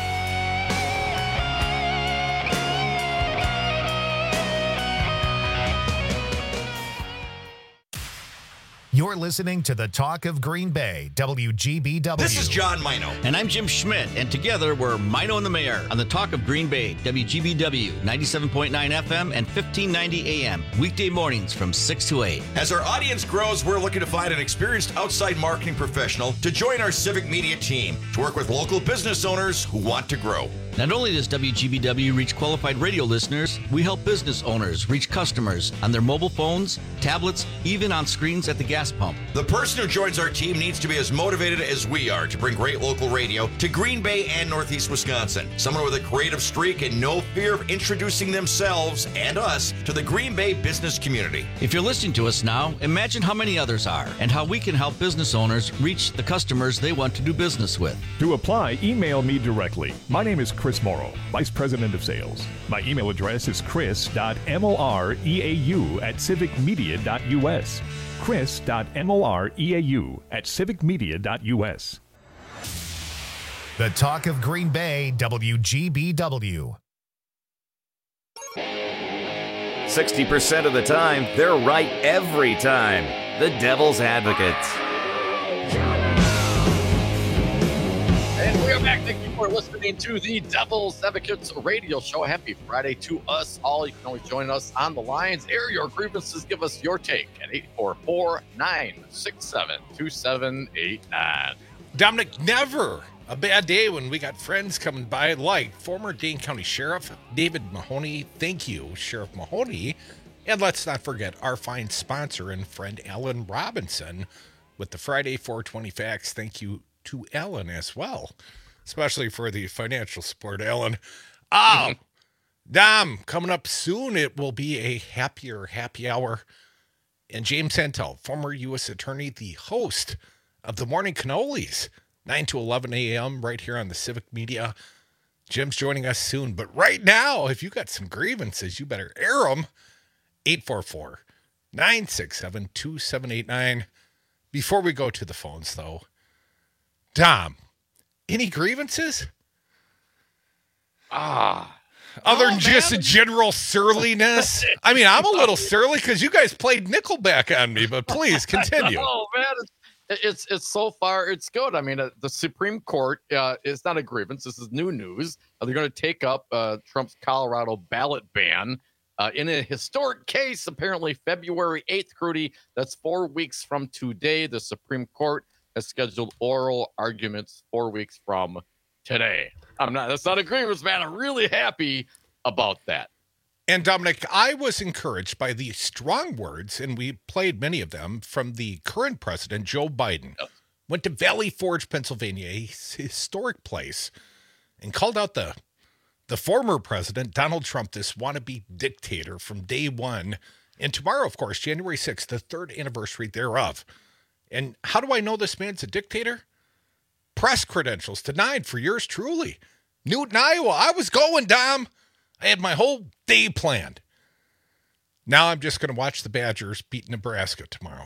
You're listening to the Talk of Green Bay, W G B W. This is John Mino. And I'm Jim Schmidt, and together we're Mino and the Mayor on the Talk of Green Bay, W G B W, ninety-seven point nine F M and fifteen ninety A M, weekday mornings from six to eight. As our audience grows, we're looking to find an experienced outside marketing professional to join our civic media team to work with local business owners who want to grow. Not only does W G B W reach qualified radio listeners, we help business owners reach customers on their mobile phones, tablets, even on screens at the gas pump. The person who joins our team needs to be as motivated as we are to bring great local radio to Green Bay and Northeast Wisconsin. Someone with a creative streak and no fear of introducing themselves and us to the Green Bay business community. If you're listening to us now, imagine how many others are and how we can help business owners reach the customers they want to do business with. To apply, email me directly. My name is Chris Morrow, Vice President of Sales. My email address is chris.moreau at civicmedia.us. chris.moreau at civicmedia.us. The Talk of Green Bay, W G B W. sixty percent of the time, they're right every time. The Devil's Advocates. And we are back. Thank you for listening to the Devil's Advocates radio show. Happy Friday to us all. You can always join us on the lines. Air your grievances. Give us your take at eight four four, nine six seven, two seven eight nine. Dominic, never a bad day when we got friends coming by like former Dane County Sheriff David Mahoney. Thank you, Sheriff Mahoney. And let's not forget our fine sponsor and friend, Alan Robinson, with the Friday four twenty Facts. Thank you to Alan as well, especially for the financial support, Alan. Oh, Dom, coming up soon, it will be a happier happy hour. And James Hentel, former U S attorney, the host of the Morning Cannolis, nine to eleven A M right here on the Civic Media. Jim's joining us soon. But right now, if you got some grievances, you better air them. eight four four, nine six seven, two seven eight nine. Before we go to the phones, though, Tom, any grievances? Ah. Other oh, than just a general surliness? I mean, I'm a little surly because you guys played Nickelback on me, but please continue. Oh, man. It's, it's, it's so far, it's good. I mean, uh, the Supreme Court uh, is not a grievance. This is new news. Uh, they're going to take up uh, Trump's Colorado ballot ban uh, in a historic case, apparently February eighth, Crudy. That's four weeks from today. The Supreme Court has scheduled oral arguments four weeks from today. I'm not, that's not a grievance, man. I'm really happy about that. And Dominic, I was encouraged by the strong words, and we played many of them, from the current president, Joe Biden. Yep. Went to Valley Forge, Pennsylvania, a historic place, and called out the, the former president, Donald Trump, this wannabe dictator from day one. And tomorrow, of course, January sixth, the third anniversary thereof. And how do I know this man's a dictator? Press credentials denied for yours truly. Newton, Iowa. I was going, Dom. I had my whole day planned. Now I'm just going to watch the Badgers beat Nebraska tomorrow.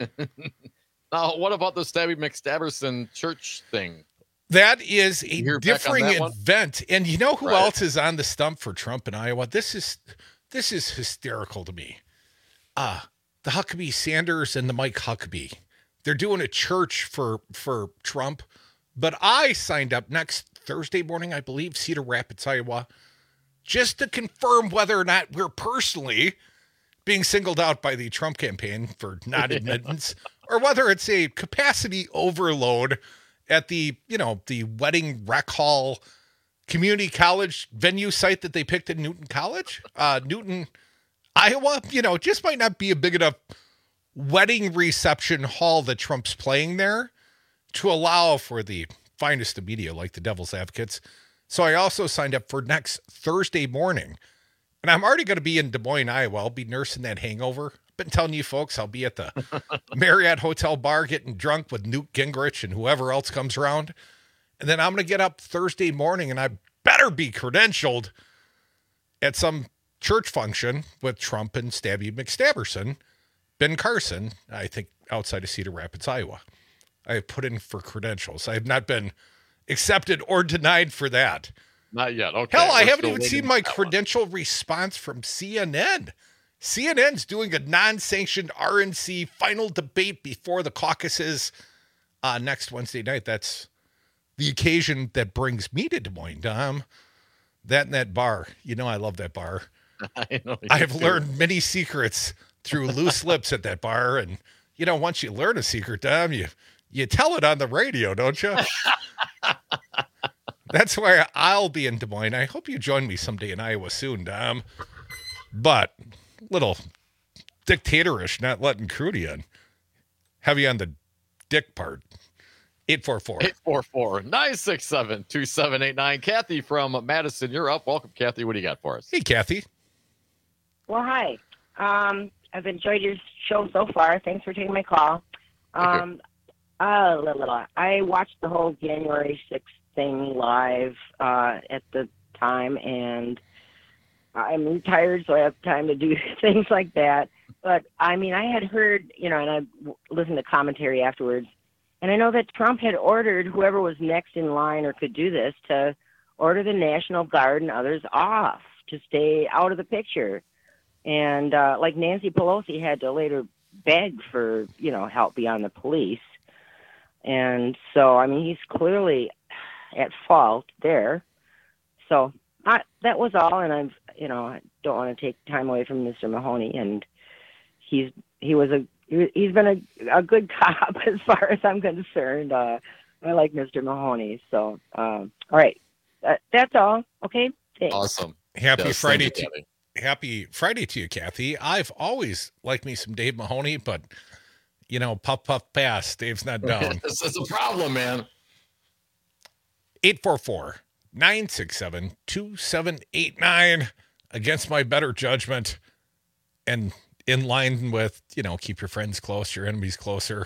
Now, what about the Stabby McStabberson church thing? That is a differing event. And you know who right. else is on the stump for Trump in Iowa? This is this is hysterical to me. Uh, the Huckabee Sanders and the Mike Huckabee. They're doing a church for, for Trump. But I signed up next Thursday morning, I believe, Cedar Rapids, Iowa, just to confirm whether or not we're personally being singled out by the Trump campaign for not admittance, or whether it's a capacity overload at the, you know, the Wedding Rec Hall community college venue site that they picked at Newton College, uh, Newton, Iowa. You know, just might not be a big enough wedding reception hall that Trump's playing there to allow for the finest of media like the Devil's Advocates. So I also signed up for next Thursday morning, and I'm already going to be in Des Moines, Iowa. I'll be nursing that hangover. I've been telling you folks, I'll be at the Marriott Hotel bar getting drunk with Newt Gingrich and whoever else comes around. And then I'm going to get up Thursday morning, and I better be credentialed at some church function with Trump and Stabby McStabberson, Ben Carson, I think outside of Cedar Rapids, Iowa. I have put in for credentials. I have not been accepted or denied for that. Not yet. Okay. Hell, I haven't even seen my credential one. response from C N N. C N N's doing a non-sanctioned R N C final debate before the caucuses uh, next Wednesday night. That's the occasion that brings me to Des Moines, Dom. That and that bar. You know I love that bar. I know. I have learned many secrets through loose lips at that bar. And, you know, once you learn a secret, Dom, you, you tell it on the radio, don't you? That's why I'll be in Des Moines. I hope you join me someday in Iowa soon, Dom. But little dictatorish, not letting Crudy in. Heavy on the dick part. eight four four. eight four four, nine six seven, two seven eight nine. Kathy from Madison, you're up. Welcome, Kathy. What do you got for us? Hey, Kathy. Well, hi. Um, I've enjoyed your show so far. Thanks for taking my call. Um, uh, la, la, la. I watched the whole January sixth thing live uh, at the time, and I'm retired, so I have time to do things like that. But, I mean, I had heard, you know, and I listened to commentary afterwards, and I know that Trump had ordered whoever was next in line or could do this to order the National Guard and others off to stay out of the picture. And uh, like Nancy Pelosi had to later beg for, you know, help beyond the police. And so, I mean, he's clearly at fault there. So I, that was all. And I've, you know, I don't want to take time away from Mister Mahoney. And he's, he was a, he's been a, a good cop as far as I'm concerned. Uh, I like Mister Mahoney. So, um, all right. That, that's all. Okay. Thanks. Awesome. Happy yes, Friday to you. Happy Friday to you, Kathy. I've always liked me some Dave Mahoney, but, you know, puff, puff, pass. Dave's not down. This is a problem, man. eight four four, nine six seven, two seven eight nine. Against my better judgment and in line with, you know, keep your friends close, your enemies closer.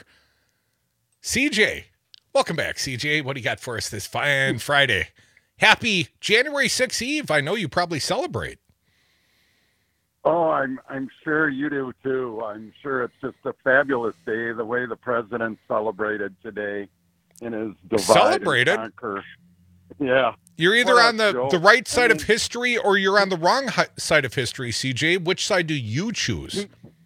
C J, welcome back, C J. What do you got for us this fine Friday? Happy January sixth Eve. I know you probably celebrate. Oh, I'm I'm sure you do too. I'm sure it's just a fabulous day, the way the president celebrated today in his divide Celebrated? and conquer. Yeah. You're either What on the, else, the Joe? right side I mean, of history or you're on the wrong hi- side of history, C J. Which side do you choose?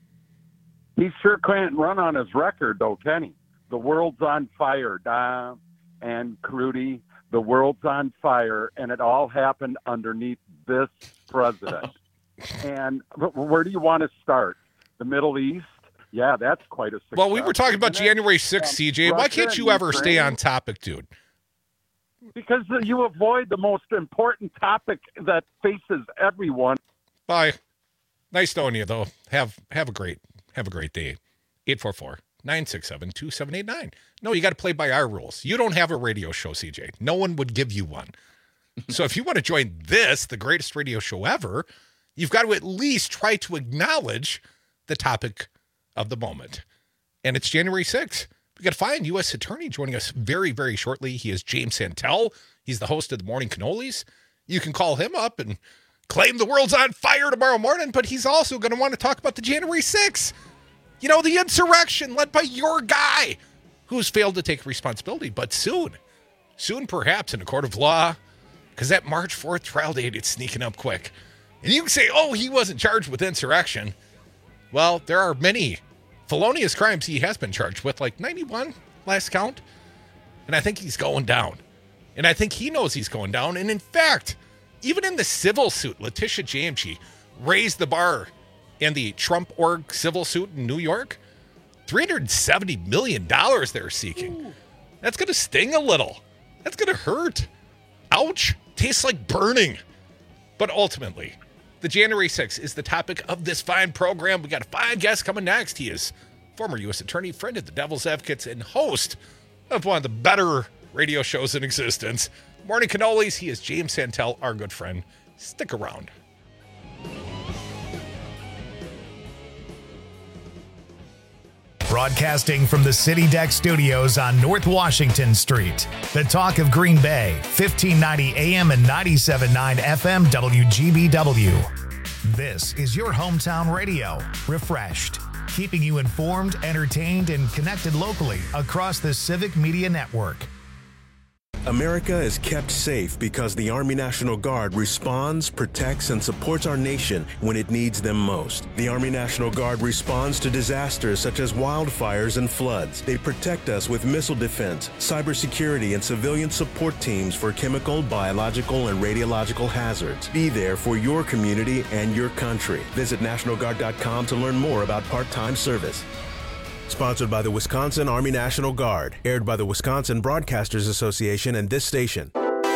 He sure can't run on his record, though, can he? The world's on fire, Dom and Crudy. The world's on fire, and it all happened underneath this president. And where do you want to start? The Middle East? Yeah, that's quite a success. Well, we were talking about Isn't it? January sixth, Um, C J. Why Russia can't you and ever stay Ukraine? on topic, dude? Because you avoid the most important topic that faces everyone. Bye. Nice knowing you, though. Have have a great have a great day. eight four four, nine six seven, two seven eight nine. No, you got to play by our rules. You don't have a radio show, C J. No one would give you one. So if you want to join this, the greatest radio show ever, you've got to at least try to acknowledge the topic of the moment. And it's January sixth. We got to find U S Attorney joining us very, very shortly. He is James Santel. He's the host of the Morning Cannolis. You can call him up and claim the world's on fire tomorrow morning, but he's also going to want to talk about the January sixth. You know, the insurrection led by your guy who's failed to take responsibility. But soon, soon perhaps in a court of law, because that March fourth trial date, it's sneaking up quick. And you can say, oh, he wasn't charged with insurrection. Well, there are many felonious crimes he has been charged with, like ninety-one last count. And I think he's going down. And I think he knows he's going down. And in fact, even in the civil suit, Letitia Jamchi raised the bar in the Trump org civil suit in New York. three hundred seventy million dollars they're seeking. Ooh. That's going to sting a little. That's going to hurt. Ouch. Tastes like burning. But ultimately, the January sixth is the topic of this fine program. We got a fine guest coming next. He is former U S attorney, friend of the Devil's Advocates, and host of one of the better radio shows in existence, Morning Cannolis. He is James Santel, our good friend. Stick around. Broadcasting from the City Deck Studios on North Washington Street. The Talk of Green Bay, fifteen ninety A M and ninety-seven point nine F M W G B W. This is your hometown radio, refreshed, keeping you informed, entertained, and connected locally across the Civic Media Network. America is kept safe because the Army National Guard responds, protects, and supports our nation when it needs them most. The Army National Guard responds to disasters such as wildfires and floods. They protect us with missile defense, cybersecurity, and civilian support teams for chemical, biological, and radiological hazards. Be there for your community and your country. Visit National Guard dot com to learn more about part-time service. Sponsored by the Wisconsin Army National Guard. Aired by the Wisconsin Broadcasters Association and this station.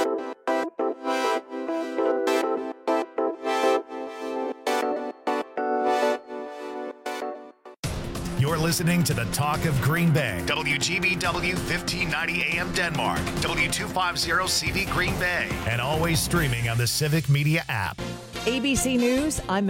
You're listening to the Talk of Green Bay. W G B W fifteen ninety A M Denmark. W two fifty C V Green Bay. And always streaming on the Civic Media app. A B C News, I'm